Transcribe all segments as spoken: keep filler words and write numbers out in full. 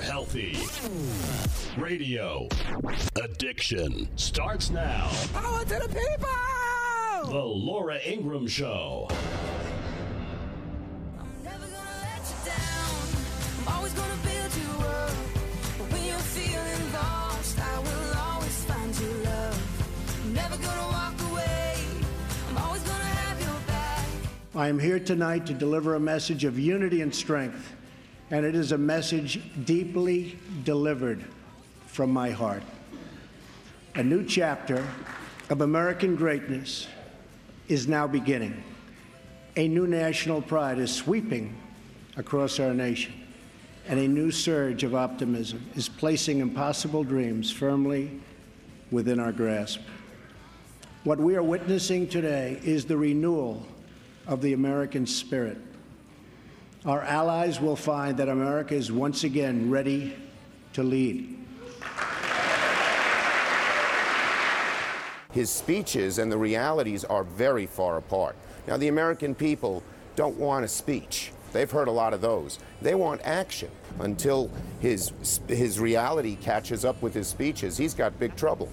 healthy. Radio addiction starts now. Power to the people! The Laura Ingraham Show. I'm never gonna let you down. I'm always gonna build you up. But when you're feeling lost, I will always find you love. I'm never gonna walk away. I'm always gonna have your back. I am here tonight to deliver a message of unity and strength, and it is a message deeply delivered from my heart. A new chapter of American greatness is now beginning. A new national pride is sweeping across our nation, and a new surge of optimism is placing impossible dreams firmly within our grasp. What we are witnessing today is the renewal of the American spirit. Our allies will find that America is once again ready to lead. His speeches and the realities are very far apart. Now, the American people don't want a speech. They've heard a lot of those. They want action. Until his, his reality catches up with his speeches, he's got big trouble.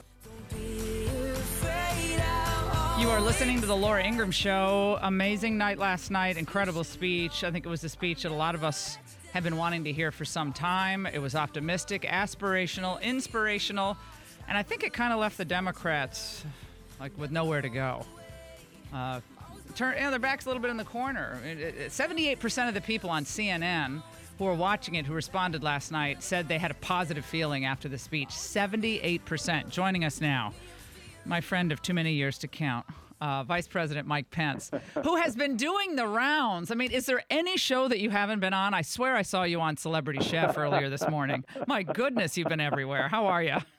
You are listening to the Laura Ingraham Show. Amazing night last night. Incredible speech. I think it was a speech that a lot of us have been wanting to hear for some time. It was optimistic, aspirational, inspirational, and I think it kind of left the Democrats like with nowhere to go. Uh, turn, you know, their back's a little bit in the corner. seventy-eight percent of the people on C N N who were watching it, who responded last night, said they had a positive feeling after the speech. seventy-eight percent. Joining us now, my friend of too many years to count, uh, Vice President Mike Pence, who has been doing the rounds. I mean, is there any show that you haven't been on? I swear I saw you on Celebrity Chef earlier this morning. My goodness, you've been everywhere. How are you?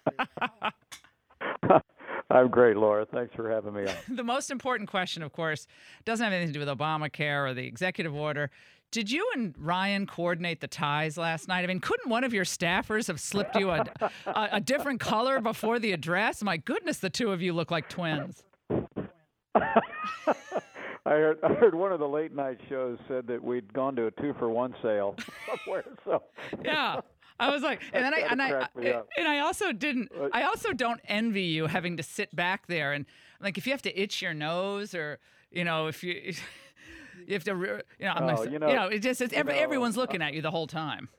I'm great, Laura. Thanks for having me on. The most important question, of course, doesn't have anything to do with Obamacare or the executive order. Did you and Ryan coordinate the ties last night? I mean, couldn't one of your staffers have slipped you a, a, a different color before the address? My goodness, the two of you look like twins. I heard, I heard one of the late night shows said that we'd gone to a two for one sale somewhere. So yeah, I was like, and then I and I and I also didn't. I also don't envy you having to sit back there and like if you have to itch your nose or you know if you. You have to, you know, I'm oh, not, you know, you know, it just, it's, every, know, everyone's looking at you the whole time.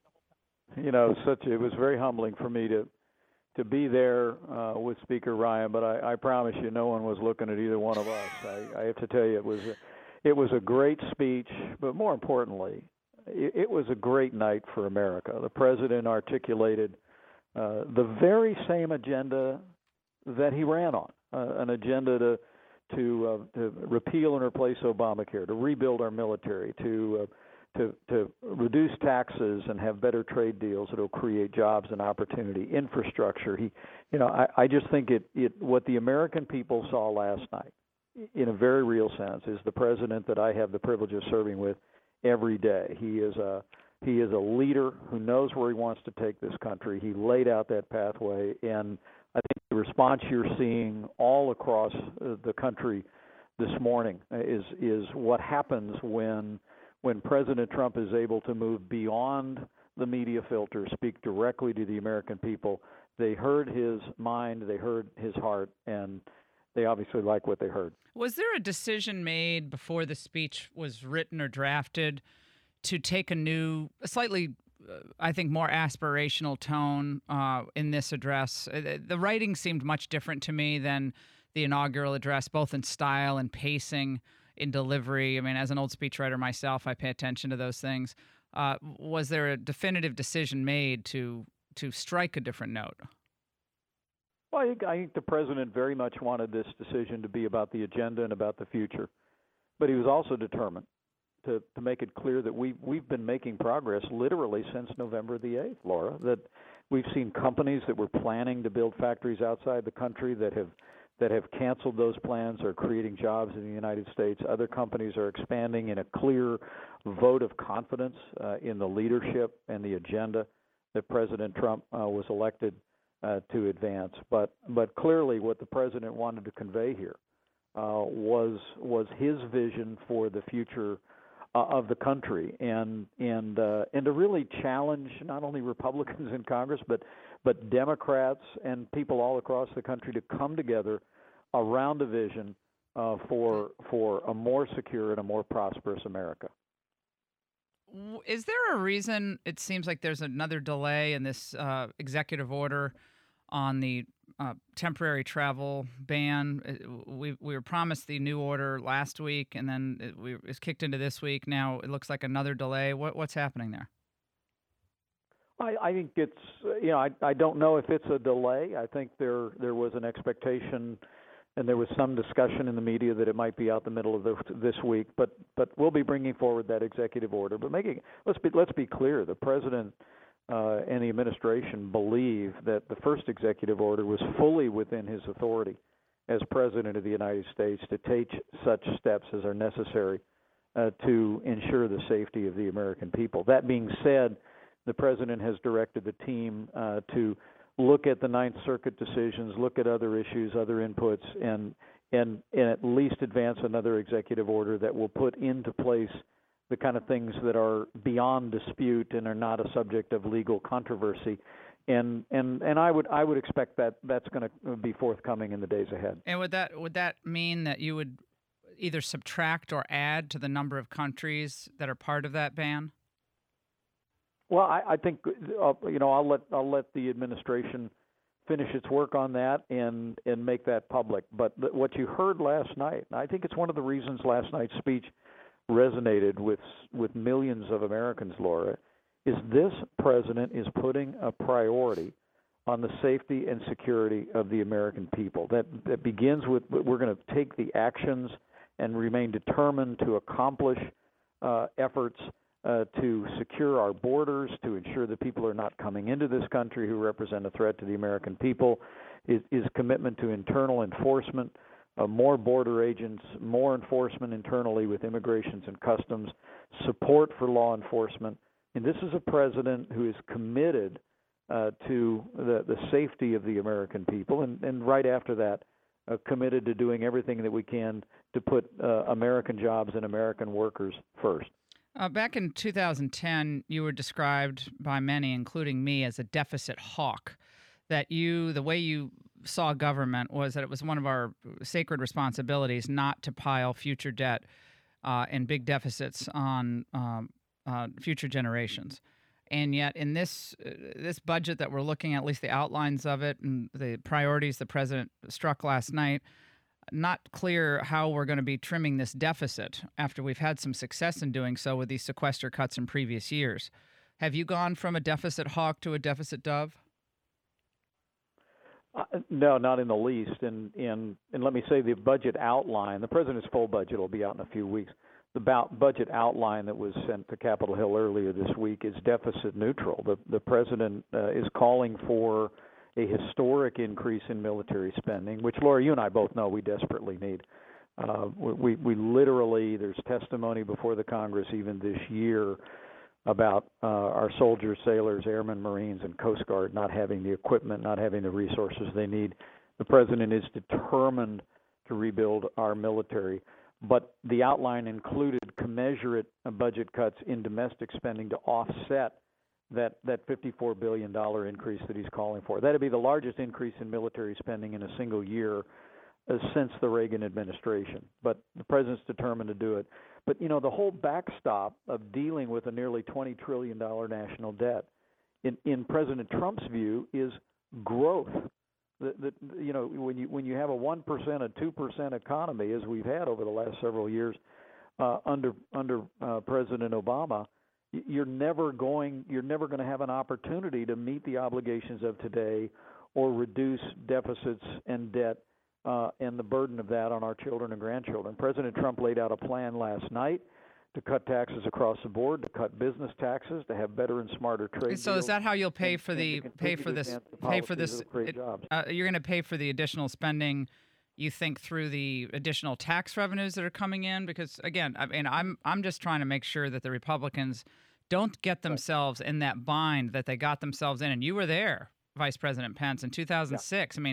You know, such it was very humbling for me to to be there uh, with Speaker Ryan, but I, I promise you, no one was looking at either one of us. I, I have to tell you, it was a, it was a great speech, but more importantly, it, it was a great night for America. The president articulated uh, the very same agenda that he ran on, uh, an agenda to. To, uh, to repeal and replace Obamacare, to rebuild our military, to uh, to to reduce taxes and have better trade deals that will create jobs and opportunity, infrastructure. He, you know, I, I just think it, it what the American people saw last night, in a very real sense, is the president that I have the privilege of serving with every day. He is a he is a leader who knows where he wants to take this country. He laid out that pathway, and I think the response you're seeing all across the country this morning is is what happens when when President Trump is able to move beyond the media filter, speak directly to the American people. They heard his mind, they heard his heart, and they obviously like what they heard. Was there a decision made before the speech was written or drafted to take a new, a slightly I think, more aspirational tone uh, in this address? The writing seemed much different to me than the inaugural address, both in style and pacing, in delivery. I mean, as an old speechwriter myself, I pay attention to those things. Uh, was there a definitive decision made to to strike a different note? Well, I think, I think the president very much wanted this decision to be about the agenda and about the future, but he was also determined To, to make it clear that we, we've been making progress literally since November the eighth, Laura, that we've seen companies that were planning to build factories outside the country that have that have canceled those plans, are creating jobs in the United States. Other companies are expanding in a clear vote of confidence uh, in the leadership and the agenda that President Trump uh, was elected uh, to advance. But but clearly what the president wanted to convey here uh, was was his vision for the future uh, of the country, and and uh, and to really challenge not only Republicans in Congress, but but Democrats and people all across the country to come together around a vision uh, for for a more secure and a more prosperous America. Is there a reason it seems like there's another delay in this uh, executive order on the uh, temporary travel ban? We we were promised the new order last week, and then it, we, it was kicked into this week. Now it looks like another delay. What what's happening there? I, I think it's you know I I don't know if it's a delay. I think there there was an expectation, and there was some discussion in the media that it might be out the middle of the, this week. But but we'll be bringing forward that executive order. But making let's be let's be clear: the president uh, and the administration believe that the first executive order was fully within his authority as president of the United States to take such steps as are necessary uh, to ensure the safety of the American people. That being said, the president has directed the team uh, to look at the Ninth Circuit decisions, look at other issues, other inputs, and and and at least advance another executive order that will put into place the kind of things that are beyond dispute and are not a subject of legal controversy. And and and I would I would expect that that's going to be forthcoming in the days ahead. And would that would that mean that you would either subtract or add to the number of countries that are part of that ban? Well, I, I think uh, you know I'll let I'll let the administration finish its work on that and and make that public. But th- what you heard last night, and I think it's one of the reasons last night's speech resonated with with millions of Americans, Laura, is this president is putting a priority on the safety and security of the American people. That that begins with we're going to take the actions and remain determined to accomplish uh, efforts Uh, to secure our borders, to ensure that people are not coming into this country who represent a threat to the American people, is, is commitment to internal enforcement, uh, more border agents, more enforcement internally with immigrations and customs, support for law enforcement. And this is a president who is committed uh, to the, the safety of the American people, and, and right after that, uh, committed to doing everything that we can to put uh, American jobs and American workers first. Uh, back in two thousand ten, you were described by many, including me, as a deficit hawk, that you, the way you saw government was that it was one of our sacred responsibilities not to pile future debt uh, and big deficits on um, uh, future generations. And yet in this uh, this budget that we're looking at, at least the outlines of it and the priorities the president struck last night, not clear how we're going to be trimming this deficit after we've had some success in doing so with these sequester cuts in previous years. Have you gone from a deficit hawk to a deficit dove? Uh, no, not in the least. And, and and let me say the budget outline, the president's full budget will be out in a few weeks. The budget outline that was sent to Capitol Hill earlier this week is deficit neutral. The, the president uh, is calling for a historic increase in military spending, which, Laura, you and I both know we desperately need. Uh, we, we literally, there's testimony before the Congress even this year about uh, our soldiers, sailors, airmen, Marines, and Coast Guard not having the equipment, not having the resources they need. The president is determined to rebuild our military. But the outline included commensurate budget cuts in domestic spending to offset that that fifty-four billion dollars increase that he's calling for. That would be the largest increase in military spending in a single year uh, since the Reagan administration. But the president's determined to do it. But, you know, the whole backstop of dealing with a nearly twenty trillion dollars national debt, in, in President Trump's view, is growth. The, the, you know, when you when you have a one percent, a two percent economy, as we've had over the last several years uh, under under uh, President Obama, You're never going. You're never going to have an opportunity to meet the obligations of today, or reduce deficits and debt uh, and the burden of that on our children and grandchildren. President Trump laid out a plan last night to cut taxes across the board, to cut business taxes, to have better and smarter trade. So deals, is that how you'll pay and, for the pay for this the pay for this? It, uh, you're going to pay for the additional spending. You think through the additional tax revenues that are coming in? Because again, I mean, I'm I'm just trying to make sure that the Republicans don't get themselves in that bind that they got themselves in. And you were there, Vice President Pence, in two thousand six. Yeah. I mean,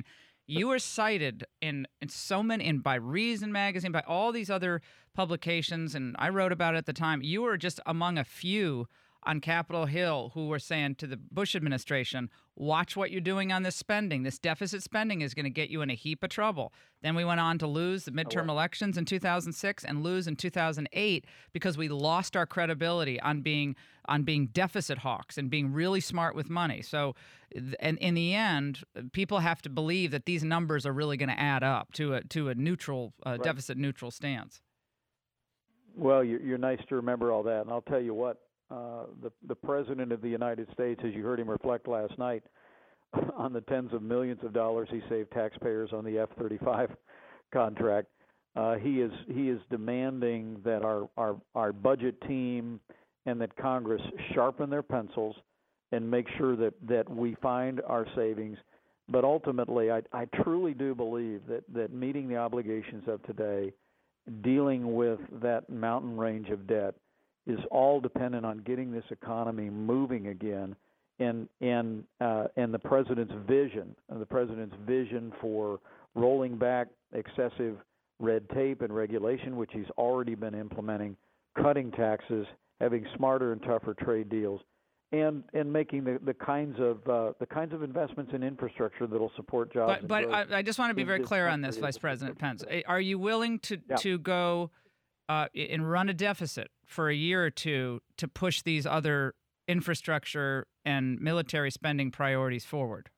You were cited in, in so many, in by Reason Magazine, by all these other publications, and I wrote about it at the time. You were just among a few on Capitol Hill who were saying to the Bush administration, watch what you're doing on this spending. This deficit spending is going to get you in a heap of trouble. Then we went on to lose the midterm elections in two thousand six and lose in two thousand eight because we lost our credibility on being on being deficit hawks and being really smart with money. So, and in the end, people have to believe that these numbers are really going to add up to a to a neutral uh, right. deficit neutral stance. Well, you're, you're nice to remember all that, and I'll tell you what. Uh, the the president of the United States, as you heard him reflect last night, on the tens of millions of dollars he saved taxpayers on the F thirty-five contract, uh, he is he is demanding that our, our our budget team and that Congress sharpen their pencils and make sure that, that we find our savings. But ultimately, I I truly do believe that, that meeting the obligations of today, dealing with that mountain range of debt, is all dependent on getting this economy moving again, and and uh, and the president's vision, the president's vision for rolling back excessive red tape and regulation, which he's already been implementing, cutting taxes, having smarter and tougher trade deals, and and making the, the kinds of uh, the kinds of investments in infrastructure that'll support jobs. But but and I, I just want to be very clear on this, Vice President Pence. Are you willing to yeah. to go uh, and run a deficit for a year or two to push these other infrastructure and military spending priorities forward?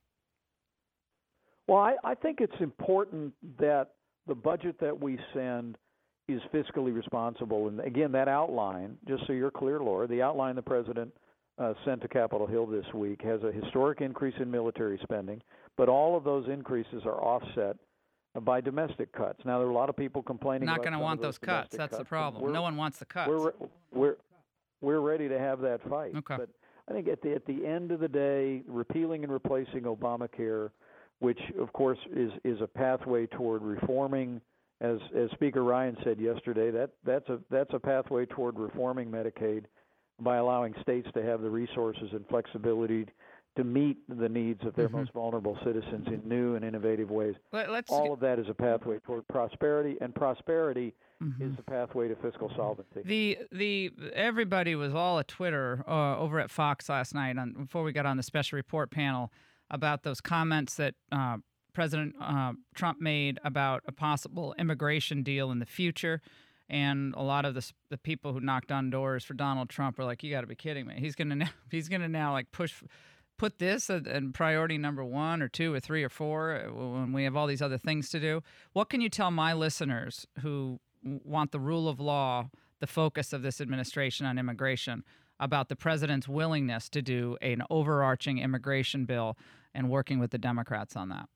Well, I, I think it's important that the budget that we send is fiscally responsible. And again, that outline, just so you're clear, Laura, the outline the president uh, sent to Capitol Hill this week has a historic increase in military spending, but all of those increases are offset by domestic cuts. Now, there are a lot of people complaining Not about going to want those those cuts. That's cuts, the problem. No one wants the cuts. We're, we're, we're ready to have that fight. Okay. But I think at the, at the end of the day, repealing and replacing Obamacare, which, of course, is, is a pathway toward reforming, as, as Speaker Ryan said yesterday, that, that's, a, that's a pathway toward reforming Medicaid by allowing states to have the resources and flexibility to meet the needs of their mm-hmm. most vulnerable citizens in new and innovative ways. Let, let's All get... of that is a pathway toward prosperity, and prosperity mm-hmm. is the pathway to fiscal solvency. The the everybody was all at Twitter uh, over at Fox last night on, before we got on the special report panel about those comments that uh, President uh, Trump made about a possible immigration deal in the future. And a lot of the the people who knocked on doors for Donald Trump were like, "You got to be kidding me! He's gonna now, he's gonna now like push." Put this in priority number one or two or three or four when we have all these other things to do. What can you tell my listeners who want the rule of law, the focus of this administration on immigration, about the president's willingness to do an overarching immigration bill and working with the Democrats on that?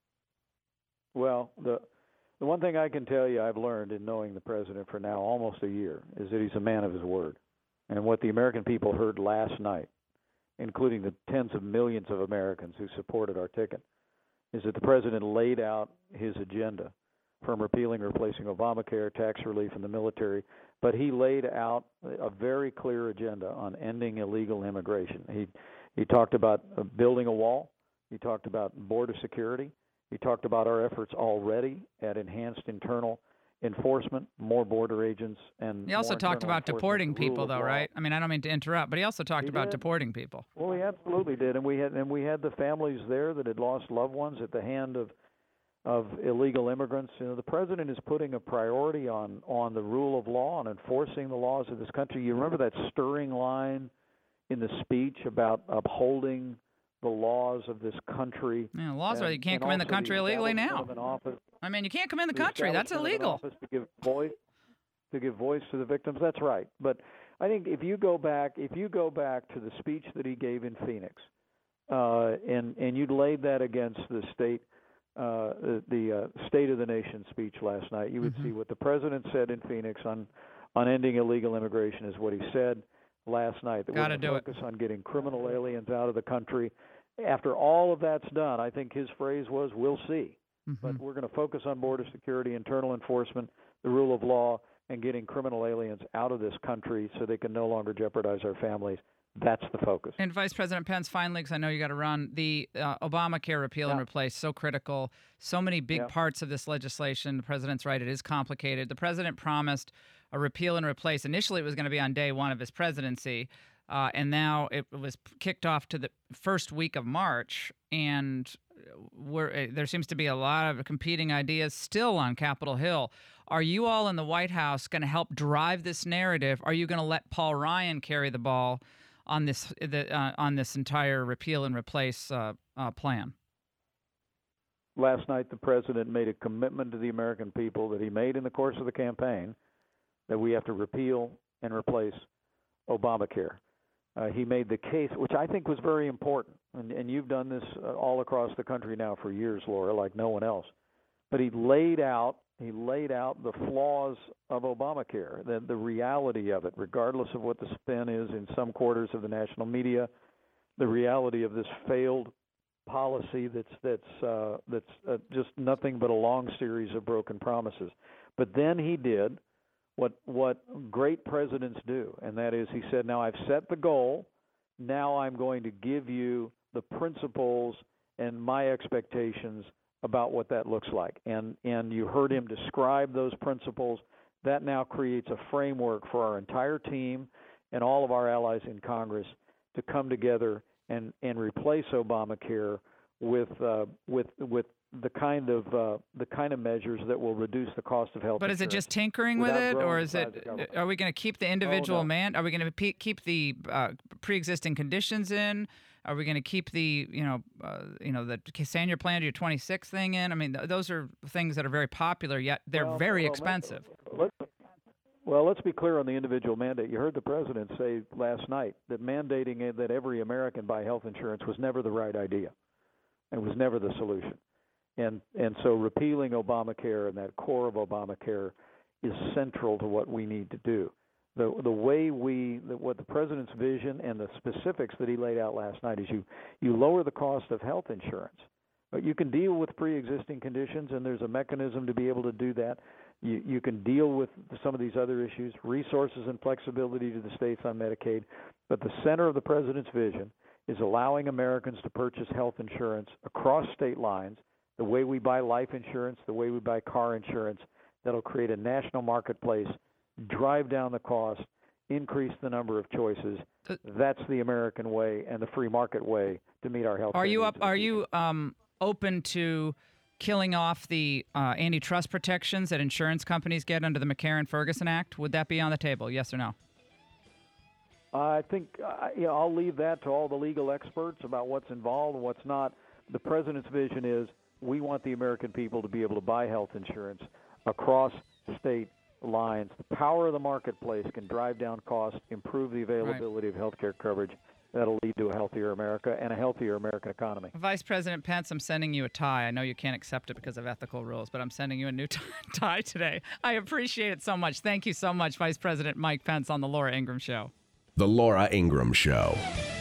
Well, the the one thing I can tell you I've learned in knowing the president for now almost a year is that he's a man of his word. And what the American people heard last night, including the tens of millions of Americans who supported our ticket, is that the president laid out his agenda from repealing or replacing Obamacare, tax relief, and the military, but he laid out a very clear agenda on ending illegal immigration. He he talked about building a wall. He talked about border security. He talked about our efforts already at enhanced internal enforcement, more border agents, and he also talked about deporting people, though, right? I mean, I don't mean to interrupt, but he also talked he about did. deporting people. Well, he absolutely did, and we had and we had the families there that had lost loved ones at the hand of of illegal immigrants. You know, the president is putting a priority on on the rule of law and enforcing the laws of this country. You remember that stirring line in the speech about upholding the laws of this country. Yeah, laws and, are you can't come in the country the illegally now. Office, I mean, you can't come in the country. That's illegal. To give voice to give voice to the victims. That's right. But I think if you go back, if you go back to the speech that he gave in Phoenix, uh, and and you laid that against the state, uh, the, the uh, State of the Nation speech last night, you would mm-hmm. see what the president said in Phoenix on on ending illegal immigration is what he said last night. That Gotta we're do going to focus on getting criminal aliens out of the country. After all of that's done, I think his phrase was, "We'll see." Mm-hmm. But we're going to focus on border security, internal enforcement, the rule of law, and getting criminal aliens out of this country so they can no longer jeopardize our families. That's the focus. And Vice President Pence, finally, because I know you got to run, the uh, Obamacare repeal yeah. and replace, so critical. So many big yeah. parts of this legislation. The president's right, it is complicated. The president promised a repeal and replace. Initially, it was going to be on day one of his presidency, uh, and now it was kicked off to the first week of March. And we're, there seems to be a lot of competing ideas still on Capitol Hill. Are you all in the White House going to help drive this narrative? Are you going to let Paul Ryan carry the ball on this the, uh, on this entire repeal and replace uh, uh, plan? Last night, the president made a commitment to the American people that he made in the course of the campaign that we have to repeal and replace Obamacare. Uh, he made the case, which I think was very important, and, and you've done this uh, all across the country now for years, Laura, like no one else. But he laid out he laid out the flaws of Obamacare, the, the reality of it, regardless of what the spin is in some quarters of the national media, the reality of this failed policy that's that's uh, that's uh, just nothing but a long series of broken promises. But then he did what what great presidents do, and that is he said, now I've set the goal, now I'm going to give you the principles and my expectations about what that looks like. And and you heard him describe those principles. That now creates a framework for our entire team and all of our allies in Congress to come together and, and replace Obamacare with uh, with with the kind of uh, the kind of measures that will reduce the cost of health. But is it just tinkering with it, or is it? Are we going to keep the individual oh, no. man? Are we going to pe- keep the uh, pre-existing conditions in? Are we going to keep the you know uh, you know the senior plan to your twenty-six thing in? I mean, th- those are things that are very popular, yet they're well, very well, expensive. Let's, well, let's be clear on the individual mandate. You heard the president say last night that mandating that every American buy health insurance was never the right idea. It was never the solution. And and so repealing Obamacare and that core of Obamacare is central to what we need to do. The the way we the, what the president's vision and the specifics that he laid out last night is you you lower the cost of health insurance. But you can deal with pre-existing conditions, and there's a mechanism to be able to do that. You you can deal with some of these other issues, resources and flexibility to the states on Medicaid. But the center of the president's vision is allowing Americans to purchase health insurance across state lines, the way we buy life insurance, the way we buy car insurance. That'll create a national marketplace, drive down the cost, increase the number of choices. That's the American way and the free market way to meet our health. Are you up? Are you um, open to killing off the uh, antitrust protections that insurance companies get under the McCarran-Ferguson Act? Would that be on the table? Yes or no? I think uh, you know, I'll leave that to all the legal experts about what's involved and what's not. The president's vision is we want the American people to be able to buy health insurance across state lines. The power of the marketplace can drive down costs, improve the availability right. of health care coverage. That'll lead to a healthier America and a healthier American economy. Vice President Pence, I'm sending you a tie. I know you can't accept it because of ethical rules, but I'm sending you a new t- tie today. I appreciate it so much. Thank you so much, Vice President Mike Pence, on The Laura Ingraham Show. The Laura Ingraham Show.